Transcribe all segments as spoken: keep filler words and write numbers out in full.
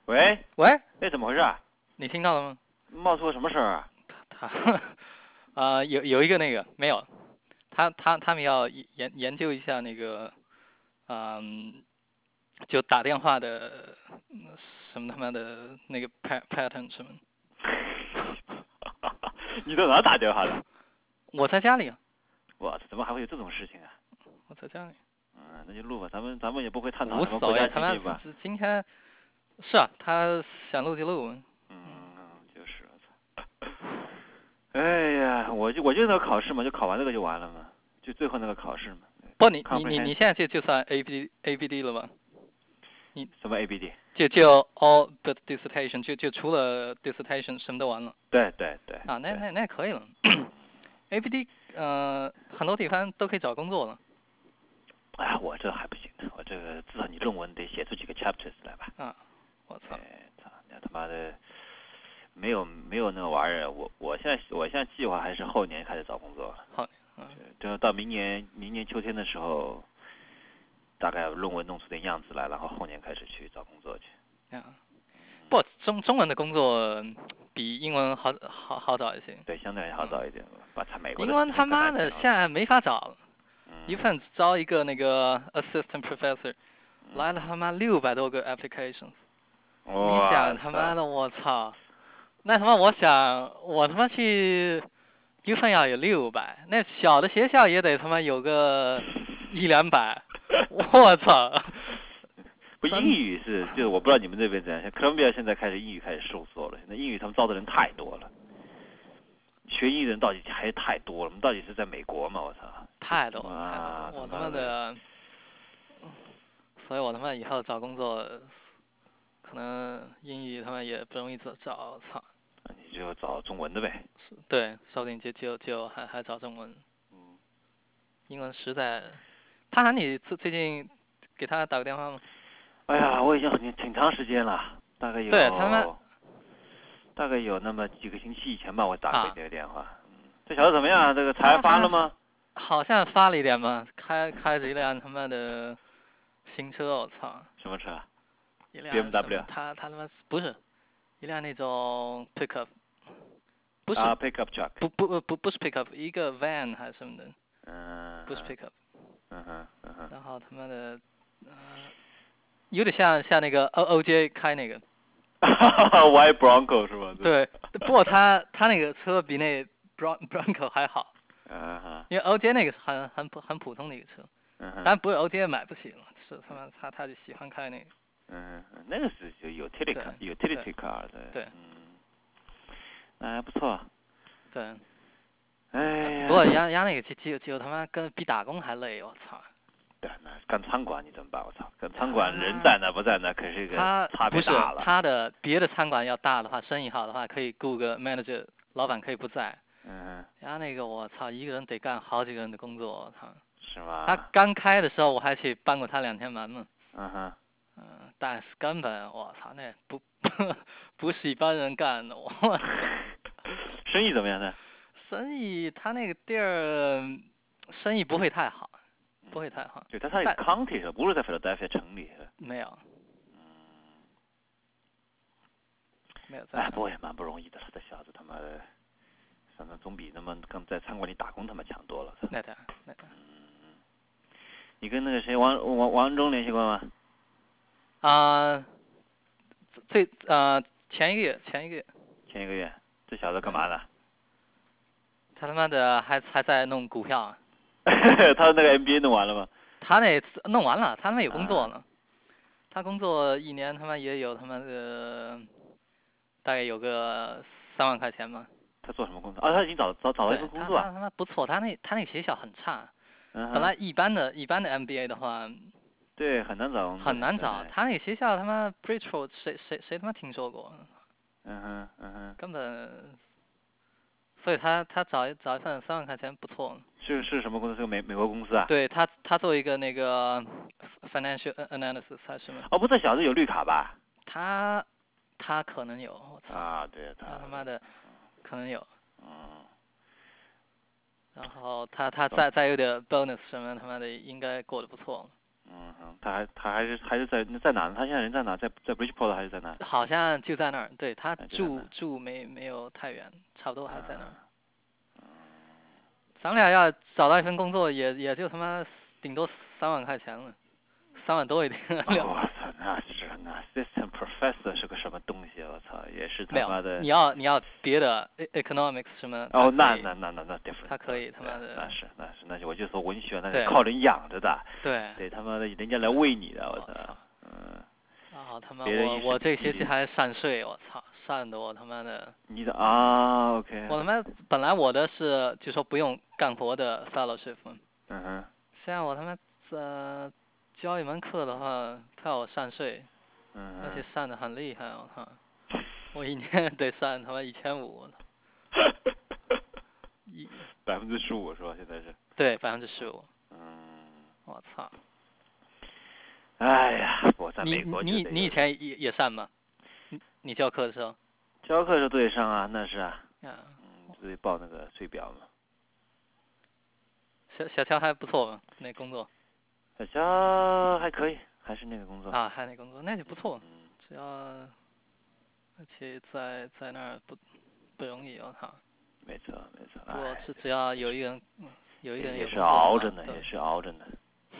喂喂， 哎，怎么回事啊？ 你听到了吗？ 冒出个什么事儿啊？ 他他啊、有有一个那个没有，他他他们要研研究一下那个，嗯，就打电话的嗯什么他妈的那个 pat pattern 什么。 你在哪打电话的？ 我在家里啊， 我操，怎么还会有这种事情啊？ 我在家里， 嗯，那就录吧，咱们咱们也不会探讨无所谓， 什么国家他妈机密吧？ 这这今天是啊，他想录就录。 嗯，就是我操。哎呀，我就我就那个考试嘛，就考完这个就完了嘛，就最后那个考试嘛。 不，你你你 Comprehensive 你现在就就算 A B A B D 了吧？你什么 A B D？ 就就 all but dissertation 就就除了 dissertation 什么都完了。 对对对。 啊，那对那那可以了。A B D 呃很多地方都可以找工作了。 哎呀，我这还不行呢，我这个至少你论文得写出几个 chapters 来吧。 啊，我操。 哎操，那他妈的没有没有那个玩意儿，我我现在我现在计划还是后年开始找工作了。 好，嗯， 就到明年明年秋天的时候，大概论文弄出点样子来，然后后年开始去找工作去。 啊，不，中中文的工作比英文好好好找一些。 对，相对来好找一点。把他美国英文的事情他妈的更难讲了。 现在没法找了， 嗯一份招一个那个 assistant professor， 嗯来了他妈六百多个 applications。你哇想他妈塞的我操，那他妈我想我他妈去一份要有六百，那小的学校也得他妈有个一两百，我操。 不， 真英语是，就是我不知道你们这边怎样，像哥伦比亚现在开始英语开始收缩了，现在英语他们招的人太多了，学英语的人到底还是太多了，我们到底是在美国嘛？我操， 太多了， 啊， 太多了，我他他妈的， 妈的，所以我他妈以后找工作，可能英语他妈也不容易找找，操。 你就找中文的呗。 对，说不定就就就还还找中文， 嗯， 英文实在。他喊你最最近给他打个电话吗？ 哎呀，我已经很挺长时间了，大概对他妈有大概有那么几个星期以前吧，我打过啊， 这个电话。嗯，这小子怎么样？这个财他发了吗？ 好像发了一点吧，开开着一辆他妈的新车，我操， 什么车一辆 ？B M 什么？ W 他他他妈不是一辆那种 pickup，不是啊，pickup truck。 不不不不是 pickup，一个 van 还是什么的， 嗯， 不是 pickup。 嗯哼嗯哼。 然后他妈的，呃，有点像像那个 O O J 开那个。 White Bronco 是吧？ 对，不过他他那个车比那 Bron Bronco 还好， 嗯哼。 因为 O J 那个是很很普很普通的一个车， 嗯哼。 但不是 O J 买不起了，是他妈他他就喜欢开那个。 嗯哼，那个是就 utility 对 utility car 的。 对嗯，那还不错。 对。 哎呀。 不过人家人家那个就就就他妈跟比打工还累，我操。 对，那干餐馆你怎么办？我操，干餐馆人在那不在那，可是一个他差不是别大了。 他的别的餐馆要大的话，生意好的话，可以雇个 manager，老板可以不在。 嗯， 然后那个我操，一个人得干好几个人的工作，我操。 是吗？ 他刚开的时候我还去帮过他两天忙呢。 嗯哼。 嗯，但是根本我操，那不不是一般人干的，我操。 生意怎么样呢？ 生意他那个地儿生意不会太好，不会太好。 对，他他有 county 是吧？不是在 Philadelphia 城里是吧？ 没有。 嗯。 没有在。 哎，不过也蛮不容易的了，这小子他妈的，反正总比他妈刚在餐馆里打工他妈强多了。 那的那的。 嗯。你跟那个谁王王王文忠联系过吗？ 啊，最啊前一个月前一个月。 前一个月，这小子干嘛呢？ 他他妈的还还在弄股票。 他那个 M B A 弄完了吗？ 他那弄完了，他他妈有工作了。 啊、 他工作一年他妈也有他妈的，大概有个三万块钱吧。 他做什么工作？啊，他已经找找找到一份工作。 他他他妈不错，他那他那个学校很差。 嗯、 本来一般的一般的 M B A 的话。 对，很难找。 很难找，他那个学校他妈 Bridgewater 谁谁谁他妈听说过？ 嗯哼嗯哼。 根本。所以他他找一找一份三万块钱不错。 是是什么公司？是个美美国公司啊？ 对他他做一个那个 financial analysis 还是什么？ 哦，不，这小子有绿卡吧？ 他他可能有，我操。 啊，对他。 他他妈的可能有。 嗯。 然后他他再再有点 bonus 什么他妈的应该过得不错。 嗯哼，他还他还是还是在在哪呢？他现在人在哪？在在 Bridgeport 还是在哪？ 好像就在那儿，对他哎就在住那儿住没没有太远，差不多还在那儿。 啊咱俩要找到一份工作也也就他妈顶多三万块钱了，三万多一点。 哦我操，那是那 assistant professor 是个什么东西？我操，也是没有， 他妈的你。要你要别的 e- economics 什么， 哦， 他可以那那那那那 different。 他可以他妈的那是那是那是，我就说文学那对是靠人养着的， 对对他妈的人家来喂你的，我我操操，嗯。 啊他妈别人一时我我这比你学期还善税，我操，善的我他妈的， 你的啊，OK。 我他妈本来我的是就说不用干活的 fellowship 嘛， 嗯哼。 现在我他妈呃教一门课的话，他要我善税， 嗯而且哼。 善的很厉害，我操，我一年得善他妈一千五，我操，一百分之十五是吧？现在是。 对百分之十五， 嗯。 我操， 哎呀，我在你美国就你你以得有点前也也善吗？你你教课的时候？ 教课是对上啊，那是啊， 啊， 嗯，自己报那个税表嘛。 小小乔还不错嘛，那工作小乔还可以，还是那个工作。 啊，还那工作那就不错， 嗯。 只要而且在在那儿不不容易，我操。 没错没错。 不过哎只只要有一个人嗯有一个人有也是工作的话熬着呢， 对也是熬着呢。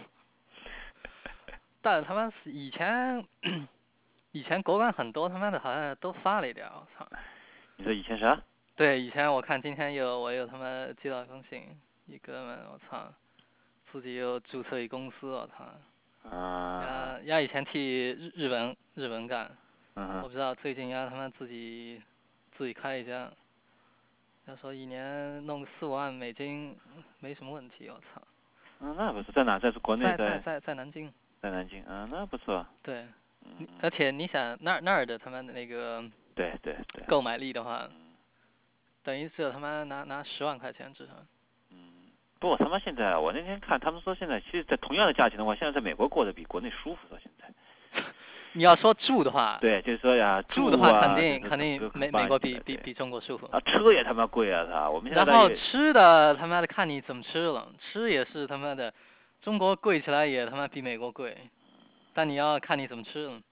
但他妈是以前以前国管很多他妈的好像都发了一点，我操。 你说以前啥？ 对，以前我看今天有我有他妈接到一封信，一哥们我操，自己又注册一公司，我操。 啊。 呀呀以前替日日本日本干， 嗯哼。 我不知道最近呀他妈自己自己开一家，要说一年弄个四五万美金没什么问题，我操。 嗯，那不是在哪？在国内在在在在在南京。 在南京啊，那不错。 对， 嗯。 而且你想那儿那儿的他们的那个对对对。 购买力的话， 嗯。 等于只有他妈拿拿十万块钱至少。 嗯。不过他妈现在，我那天看他们说，现在其实，在同样的价钱的话，现在在美国过得比国内舒服了。现在。 你要说住的话， 对，就是说呀， 住的话啊肯定就是肯定各个美美国比比对比中国舒服。 啊，车也他妈贵啊，操！我们现在然后也吃的他妈的看你怎么吃了，吃也是他妈的，中国贵起来也他妈比美国贵，但你要看你怎么吃了。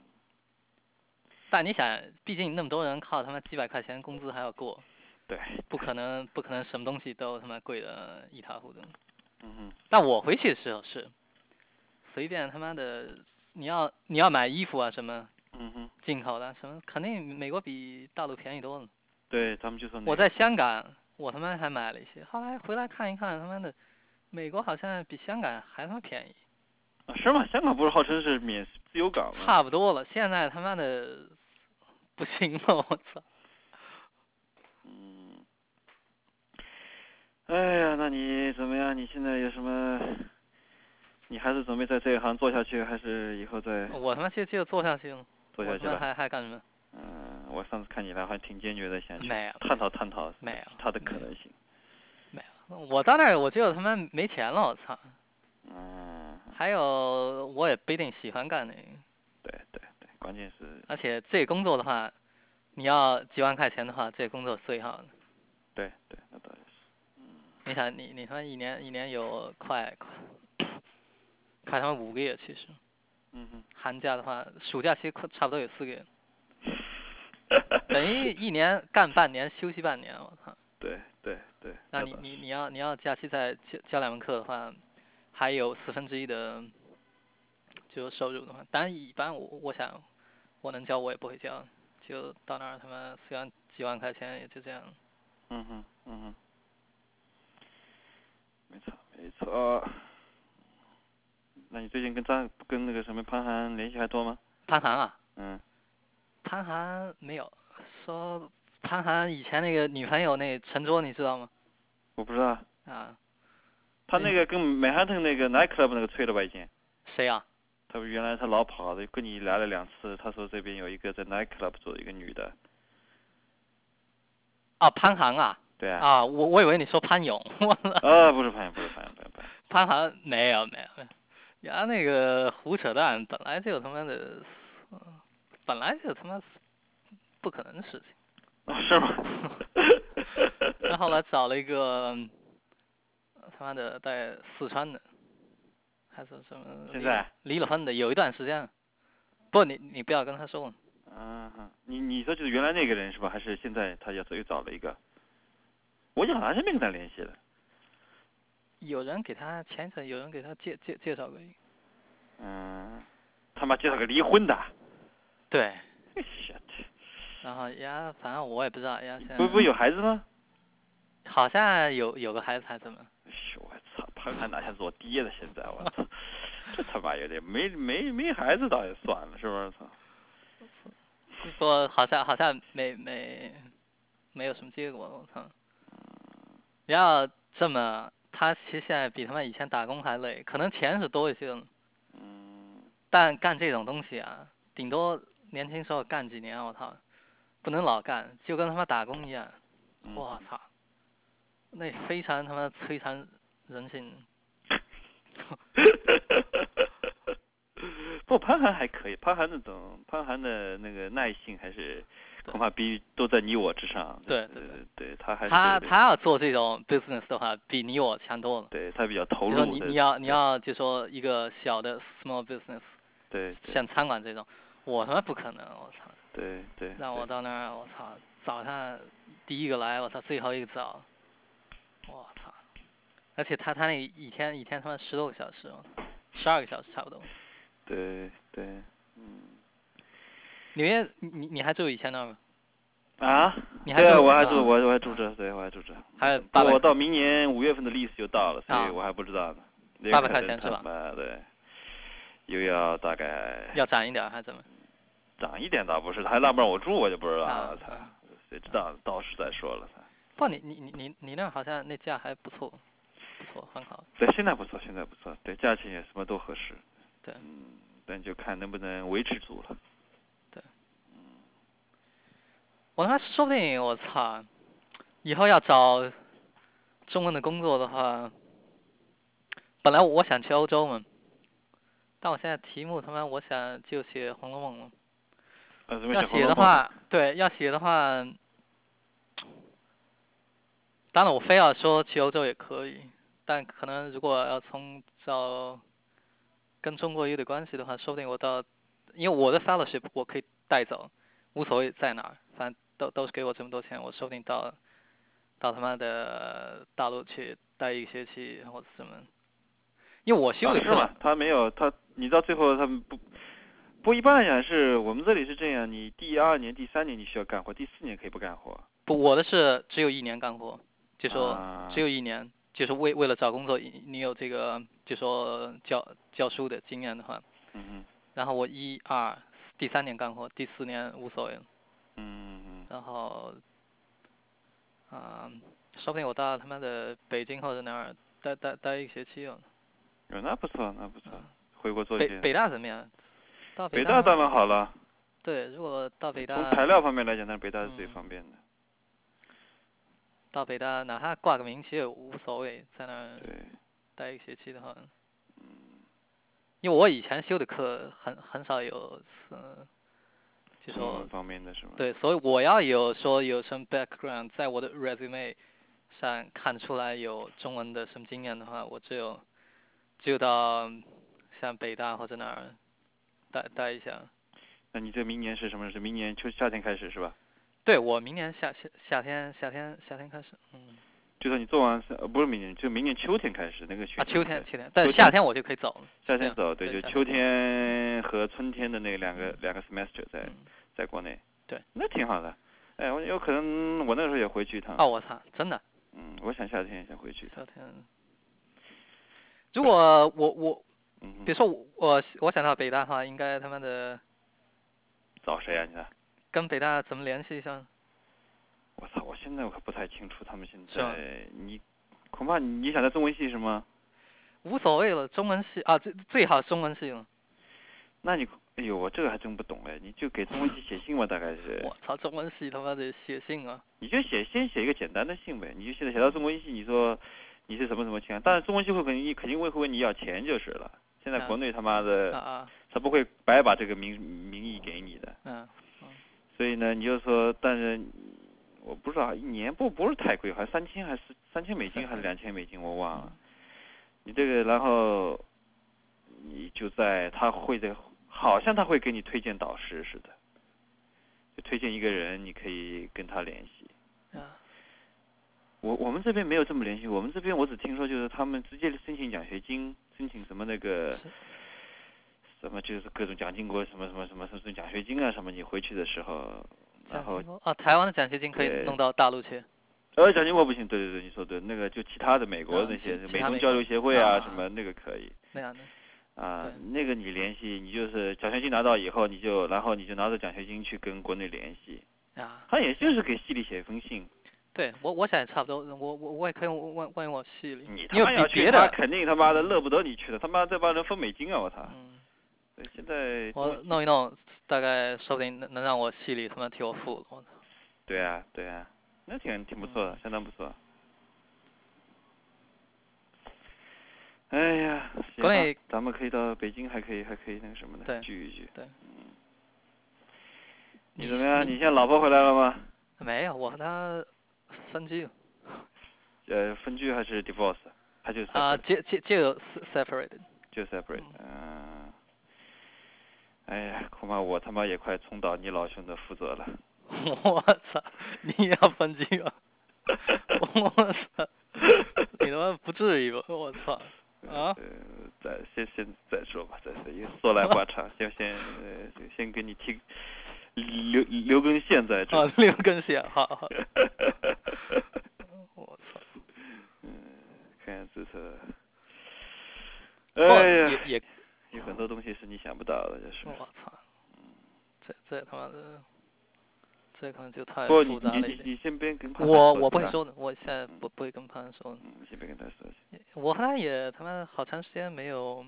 但你想，毕竟那么多人靠他妈几百块钱工资还要过， 对， 不可能不可能什么东西都他妈贵的一塌糊涂。 嗯哼。 但我回去的时候是，随便他妈的，你要你要买衣服啊什么， 嗯哼。 进口的什么，肯定美国比大陆便宜多了。 对他们就说、那个、 我在香港，我他妈还买了一些，后来回来看一看，他妈的，美国好像比香港还他妈便宜。 啊，是吗？香港不是号称是免自由港吗？ 差不多了，现在他妈的不行了，我操！ 嗯。哎呀，那你怎么样？你现在有什么？你还是准备在这一行做下去，还是以后再？ 我他妈就就做下去了。 做下去了。 我他妈还还干什么？ 嗯，我上次看你来还挺坚决的，想去没有探讨探讨没有它的可能性。 没有，我到那儿我就他妈没钱了，我操！ 嗯。 还有我也不一定喜欢干那个。 对对对，关键是。 而且这个工作的话，你要几万块钱的话，这个工作最好的。 对对，那倒也是。嗯。 你想，你你他妈一年一年有快快快他妈五个月，其实。 嗯哼。 寒假的话，暑假其实差不多有四个月。等于一年干半年，休息半年，我操。 对对对。 那你你你要你要假期再教教两门课的话，还有四分之一的就收入的话，当然一般我我想我能教我也不会教，就到那儿他妈虽然几万块钱也就这样。 嗯哼嗯哼。没错没错。那你最近跟张跟那个什么潘涵联系还多吗？ 潘涵啊？ 嗯。 潘涵没有，说潘涵以前那个女朋友那陈卓你知道吗？ 我不知道。 啊。 他那个跟美汉顿那个 night club 那个吹了吧已经。 谁啊？ 他原来他老跑的，跟你来了两次，他说这边有一个在 night club 做一个女的。 啊，潘涵啊。 对啊。 啊，我我以为你说潘勇。 啊，不是潘勇，不是潘勇，不是潘勇。 潘涵没有没有没有，呀那个胡扯淡，本来就他妈的，本来就他妈不可能的事情。 啊，是吗？ 然后来找了一个他妈的在四川的。 还是什么？ 现在离了婚的有一段时间。不，你你不要跟他说。 嗯哼，你你说就是原来那个人是吧？还是现在他又又找了一个？我好像是没跟他联系的。 有人给他前一阵有人给他介介介绍过一个。 嗯，他妈介绍个离婚的。 对。 shit。 然后呀，反正我也不知道呀。现在不不有孩子吗？ 好像有有个孩子还怎么？ 我操，潘寒哪像做爹的？现在我操，这他妈有点没没没孩子倒也算了，是不是？操。 不，好像好像没没没有什么结果，我操。要这么，他其实现在比他们以前打工还累，可能钱是多一些了。 嗯。 但干这种东西啊，顶多年轻时候干几年，我操，不能老干，就跟他妈打工一样。我操，那非常他妈摧残人性。 不，潘寒还可以，潘寒那种潘寒的那个耐性还是恐怕比都在你我之上。 对对对对，他还是他他要做这种 business 的话，比你我强多了。 对他比较投入。 就说你你要你要就说一个小的 small business， 对， 像餐馆这种，我他妈不可能，我操。 对对。 让我到那儿，我操，早上第一个来，我操，最后一个走，我操。而且他他那一天一天他妈十多个小时，十二个小时差不多。 对对，嗯。 纽约，你你还住以前那吗？ 啊？ 你还住？对， 我还住，我我还住着，对，我还住着。 还有八百。我到明年五月份的利息就到了，所以我还不知道呢。 八百块钱是吧？ 对。又要大概。 要涨一点还是怎么？ 涨一点倒不是，他还让不让我住我就不知道了，操、啊！谁知道？到时再说了，操。 不，你你你你你那好像那价还不错，不错，很好。 对，现在不错，现在不错，对，价钱也什么都合适。 对。 嗯，但就看能不能维持住了。 对。嗯。我他妈说不定我操，以后要找中文的工作的话，本来我想去欧洲嘛，但我现在题目他妈我想就写《红楼梦》了。要写的话，对，要写的话，当然我非要说去欧洲也可以，但可能如果要从找跟中国有点关系的话，说不定我到，因为我的 fellowship 我可以带走，无所谓在哪儿，反正都都是给我这么多钱，我说不定到到他妈的大陆去待一个学期或者什么，因为我修的课。 啊、是吗？他没有他，你到最后他们不。不，一般来讲是我们这里是这样，你第二年、第三年你需要干活，第四年可以不干活。 不，我的是只有一年干活，就说只有一年，啊、就是为为了找工作，你有这个就说教教书的经验的话。 嗯嗯。 然后我一二第三年干活，第四年无所谓了。 嗯嗯。 然后，啊、呃，说不定我到他妈的北京或者哪儿待待待一个学期了。 哦，那不错，那不错，嗯、回国做一些。北北大怎么样？到北大当然好了。 对，如果到北大。 从材料方面来讲，那北大是最方便的。 嗯、到北大哪怕挂个名其实也无所谓，在那儿待一个学期的话。 嗯。 因为我以前修的课很很少有，呃，就说。 中文方面的是吗？ 对，所以我要有说有什么 background， 在我的 resume 上看出来有中文的什么经验的话，我只有只有到像北大或者哪儿待待一下。 那你这明年是什么？是明年秋夏天开始是吧？ 对，我明年夏夏夏天夏天夏天开始，嗯。 就说你做完呃不是明年，就明年秋天开始那个学期。 啊，秋天秋天，但是夏天我就可以走了。 夏天走，对，就秋天和春天的那两个两个 semester 在、嗯、在国内。 对。 那挺好的，哎，我有可能我那时候也回去一趟。 哦，我操，真的。 嗯，我想夏天也想回去一趟。 夏天。如果我我， 嗯， 比如说我我我想到北大的话，应该他妈的。 找谁啊？你看。 跟北大怎么联系一下？ 我操！我现在我可不太清楚他们现在，你恐怕你想在中文系是吗？ 无所谓了，中文系啊，最最好中文系了。 那你哎呦，我这个还真不懂哎，你就给中文系写信吧，大概是。 我操，中文系他妈的写信啊！ 你就写先写一个简单的信呗，你就现在写到中文系，你说你是什么什么情况？当然中文系会肯定肯定会会问你要钱就是了。现在国内他妈的， 啊啊， 他不会白把这个名名义给你的。 嗯。 所以呢，你就说，但是我不知道一年不不是太贵，好像三千还是三千美金还是两千美金，我忘了。你这个然后你就在他会的，好像他会给你推荐导师似的，就推荐一个人，你可以跟他联系。 啊， 我我们这边没有这么联系，我们这边我只听说就是他们直接申请奖学金，申请什么那个什么就是各种奖金国什么什么什么什么奖学金啊什么，你回去的时候，然后啊，台湾的奖学金可以弄到大陆去。 呃，奖金国不行，对对对，你说对，那个就其他的美国那些啊、 美东交流协会啊、 啊什么那个可以。 那样的。 啊，那个你联系，你就是奖学金拿到以后，你就然后你就拿着奖学金去跟国内联系。 啊。 他也就是给系里写一封信。 对我我想也差不多，我我我也可以问问我系里。 你他妈要去，他肯定他妈的乐不得你去的，他妈这帮人分美金啊，我操！ 嗯。 对，现在我弄一弄，大概说不定能能让我系里他妈替我付了，我操。 对啊对啊，那挺挺不错的， 嗯、 相当不错。哎呀， 国内咱们可以到北京，还可以还可以那个什么的聚一聚。 对。 嗯。你怎么样？你现在老婆回来了吗？ 没有，我和她分居了。 呃，分居还是 divorce？ 还就是啊，就就就 separated。 就 separate。嗯。哎呀，恐怕我他妈也快重蹈你老兄的覆辙了。 我操！你要分居了？我操！你他妈不至于吧？我操！啊？ 呃，再先先再说吧，再说，因为说来话长，先先呃先给你提留留根线在这。 啊，留根线，好好。我操！ 嗯，看这是，哎呀， 也也有很多东西是你想不到的，就是。 我操！这这他妈的，这可能就太不， 复杂了一点。 你你你先别跟潘我我不会说的，我现在不不会跟潘说的。 嗯，先别跟他说。 我和他也他妈好长时间没有，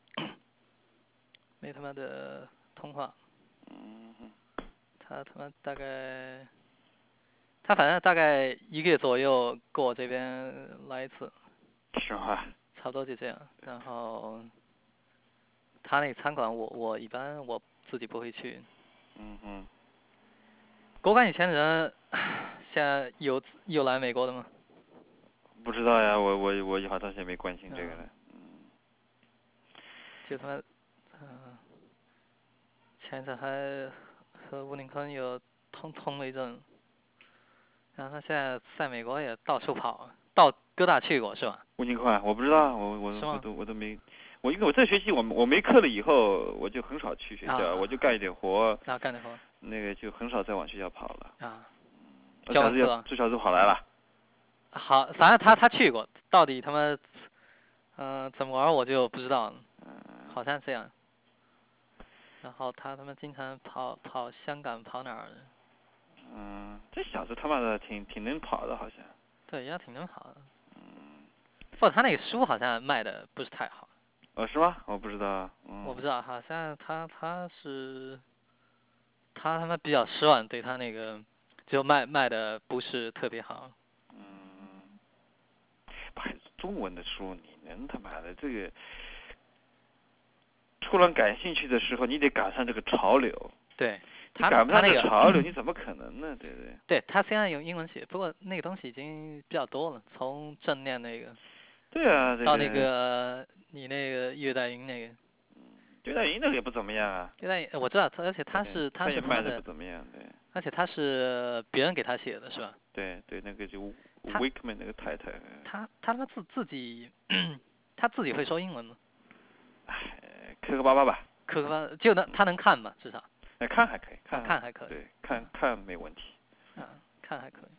没他妈的通话。 嗯。 他他妈大概，他反正大概一个月左右过我这边来一次。 是吗？ 差不多就这样，然后他那餐馆我我一般我自己不会去。 嗯哼。 国馆以前的人，现在有有来美国的吗？ 不知道呀，我我我好长时间没关心这个了。嗯。 就他妈，嗯、呃，前一阵还和吴林坤有通通了一阵，然后他现在在美国也到处跑，到哥大去过是吧？ 吴宁坤，我不知道，我我我都我都没，我因为我这学期我我没课了以后，我就很少去学校， 啊、 我就干一点活。 啊，干点活。 那个就很少再往学校跑了。 啊。 这小子要这小子跑来了。 好，反正他他去过，到底他们，嗯、呃，怎么玩我就不知道了。 嗯。 好像这样。然后他他们经常跑跑香港，跑哪儿？ 嗯，这小子他妈的挺挺能跑的，好像。 对，也挺能跑的。 嗯。 不，他那个书好像卖的不是太好。 哦，是吗？我不知道。嗯。 我不知道，好像他他是，他他妈比较失望，对他那个就卖卖的不是特别好。 嗯。买中文的书，你能他妈的这个，突然感兴趣的时候，你得赶上这个潮流。 对。 他赶不上这个潮流，你怎么可能呢？对不对？ 对，他现在用英文写，不过那个东西已经比较多了，从正念那个。 对啊。 到那个你那个叶代云那个。 叶代云那个也不怎么样啊。 叶代云我知道，而且他是他是他卖的不怎么样，对。 而且他是别人给他写的是吧？ 对对，那个就 Wakeman 那个太太。 他他他自自己，他自己会说英文吗？ 哎，磕磕巴巴吧。 磕磕巴就能他能看吧，至少。 哎，看还可以，看看还可以。 对，看看没问题。 啊，看还可以。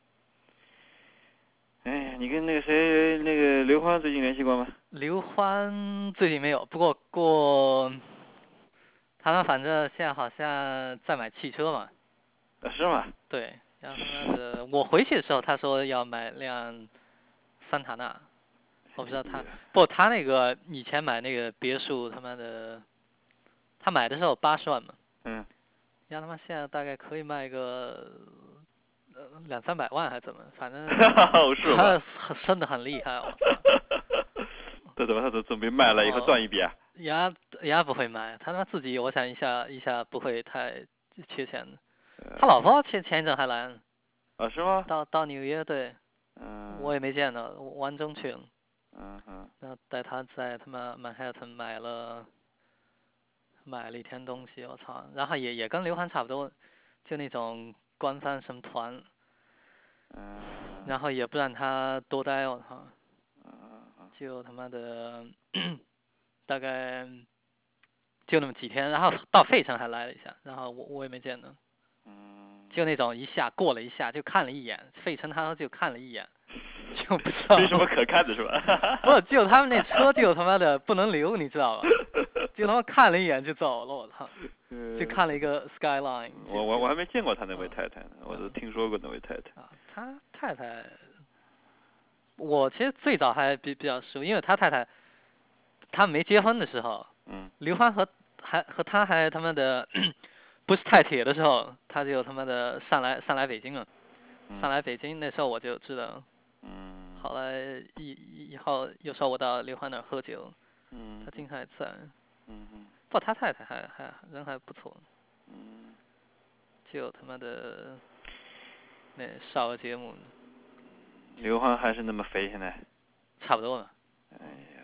哎，你跟那个谁，那个刘欢最近联系过吗？ 刘欢最近没有，不过过，他们反正现在好像在买汽车嘛。 啊，是吗？ 对，然后他的我回去的时候，他说要买辆桑塔纳，我不知道他，不，他那个以前买那个别墅，他妈的，他买的时候八十万嘛。 嗯。 然后他妈现在大概可以卖个呃两三百万还怎么，反正是吧？ 他升得很厉害，我操！ 他怎么他都准备卖了以后赚一笔啊？ 丫丫不会卖，他他妈自己我想一下一下不会太缺钱的。他老婆前前一阵还来呢。 啊，是吗？ 到到纽约对。 嗯。 我也没见到，湾中去了。 嗯哼。 然后带他在他妈曼哈顿买了买了一天东西，我操，然后也也跟刘涵差不多，就那种官方什么团， 嗯。 然后也不让他多待，我操， 嗯。 就他妈的大概就那么几天，然后到费城还来了一下，然后我我也没见到， 嗯。 就那种一下过了一下就看了一眼，费城他就看了一眼，就不知道没什么可看的是吧？ 不，就他们那车就他妈的不能留，你知道吧？就他妈看了一眼就走了，我操！就看了一个 skyline。 我我我还没见过他那位太太呢，我都听说过那位太太。 啊，他太太，我其实最早还比比较熟，因为他太太，他没结婚的时候， 嗯。 刘欢和还和他还他妈的不是太铁的时候，他就他妈的上来上来北京了，上来北京那时候我就知道。 嗯。 后来以以后又说我到刘欢那儿喝酒， 嗯。 他经常在。 嗯哼。 不，他太太还还人还不错。 嗯。 就他妈的那少个节目。 刘欢还是那么肥现在。 差不多了。 哎呀。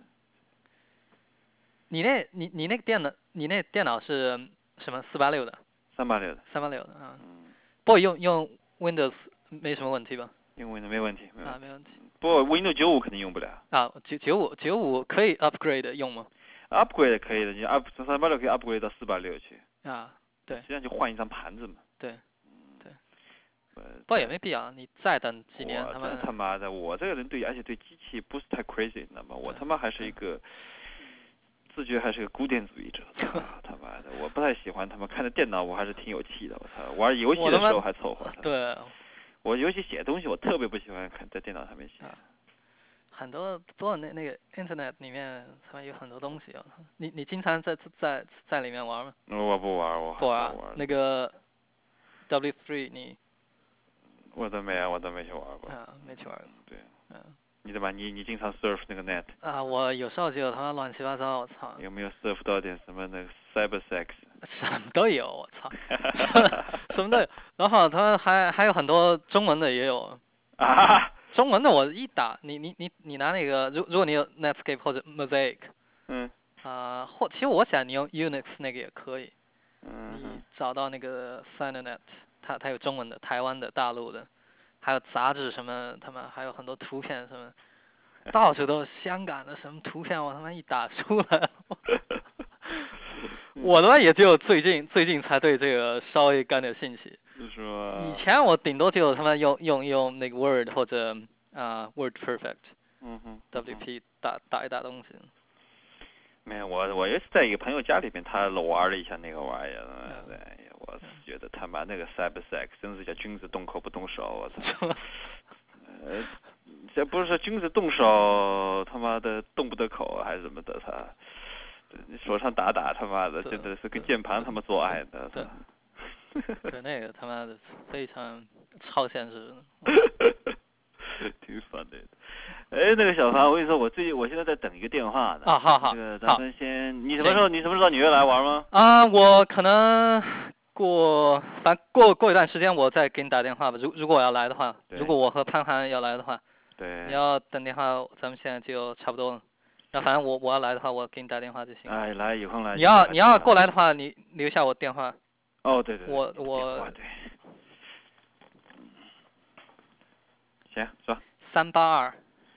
你那你你那个电脑你那电脑是什么四八六的？ 三八六的。 三八六的啊。 嗯。 不过用用 Windows 没什么问题吧？ 用 Windows 没问题。 啊，没问题。 不过 Windows 九五肯定用不了。 啊，九九五九五可以 upgrade 用吗 ？upgrade 可以的，你 up 从三八六可以 upgrade 到四八六去。 啊，对。 实际上就换一张盘子嘛。 对。对。不过也没必要，你再等几年他们。他妈的，我这个人对而且对机器不是太 crazy， 你知道吗？我他妈还是一个自觉还是个古典主义者。他妈的，我不太喜欢他们看着电脑，我还是挺有气的。我操，玩游戏的时候还凑合。 对。 我尤其写东西，我特别不喜欢看在电脑上面写。 很多不过那那个 Internet 里面他们有很多东西啊，你你经常在在在里面玩吗？ 我不玩，我不玩。那个 W 三 你？ 我都没有，我都没去玩过。 啊，没去玩过。 对。 嗯。 你怎么你你经常 surf 那个 net？ 啊，我有时候就他妈乱七八糟，我操。 有没有 surf 到点什么那个 cyber sex？ 什么都有，我操。什么都有，然后他还还有很多中文的也有。 啊。 中文的我一打，你你你你拿那个，如如果你有 Netscape 或者 Mosaic。 嗯。 啊，或其实我想你用 Unix 那个也可以。 嗯。 你找到那个 Signet， 它它有中文的、台湾的、大陆的，还有杂志什么，他们还有很多图片什么，到处都是香港的什么图片，我他妈一打出来，我他妈也就最近最近才对这个稍微感点兴趣。 是吧？ 以前我顶多就他妈用用用那个 Word 或者啊、uh, Word Perfect。 嗯哼。 W P 打打一打东西。 没有，我我也是在一个朋友家里面，他玩了一下那个玩意儿。哎呀，我是觉得他妈那个 cyber sex 真是叫君子动口不动手，我操！呃，这不是说君子动手，他妈的动不得口还是什么的，他手上打打，他妈的真的是跟键盘他妈做爱的。 对。对，那个他妈的非常超现实。 挺烦的。哎，那个小凡，我跟你说，我最近我现在在等一个电话呢。 啊，好好。 这个咱们先，你什么时候你什么时候到纽约来玩吗？ 啊，我可能过，反正过过一段时间我再给你打电话吧。如如果我要来的话，如果我和潘涵要来的话， 对。 你要等电话，咱们现在就差不多了。那反正我我要来的话，我给你打电话就行。 哎，来有空来。 你要你要过来的话，你留下我电话。 哦，对对。 我我。 对。行，说。 三八二。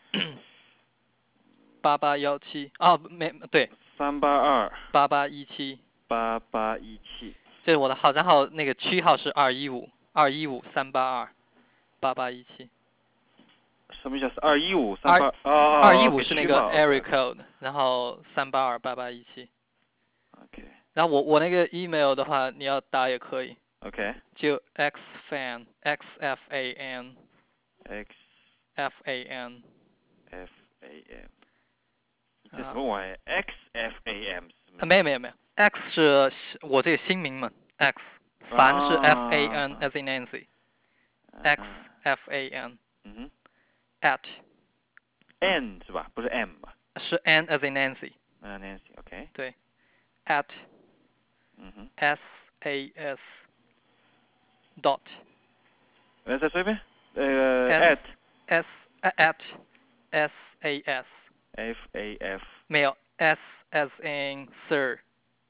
八八幺七。哦，没对。 三八二。 八八一七。 八八一七。 这是我的号，然后那个区号是二一五二一五三八二八八一七。 什么叫二一五三八？哦二一五是那个 area code， 然后三八二八八一七。 OK。 然后我我那个 email 的话，你要打也可以。 OK。 就 xfan x f a n x f a n f a m 这什么玩意 ？x f a m 啊，没有没有没有 ，x 是我这个新名嘛 ，x， 凡是 f a n as in Nancy，x f a n， 嗯哼 ，at n 是吧？不是 m 吧？ 是 n as in Nancy。 嗯 ，Nancy，OK。 对 ，at， 嗯哼 ，s a s dot。 来再说一遍，那个 at s at s A S F A F 没有 S as in Sir。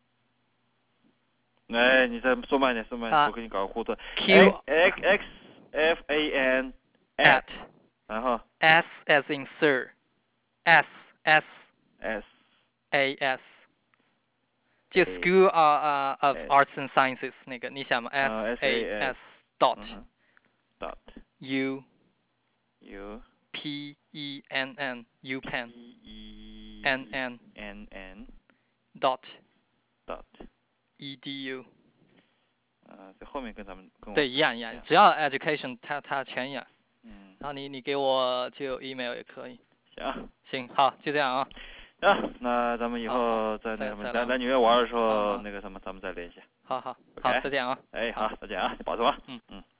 哎，你再说慢点，说慢点， 啊我给你搞个糊涂。 Q X X F A N at 然后 S as in Sir S S S A S 就 A School of of S Arts and Sciences 那个你想吗啊 S S A A S S dot 嗯哼 dot U U P E N N U Penn P E N N N N dot dot E D U 啊，这后面跟咱们跟我对一样一样，只要 education 它它全一样。 嗯， 然后你你给我就 email 也可以。 行行，好，就这样啊。 行，那咱们以好后好再那什么， 再再聊来来纽约玩的时候好好那个什么，咱们再联系。 好好好， OK 再见啊。 哎，好，再见啊，你保重啊。 嗯嗯。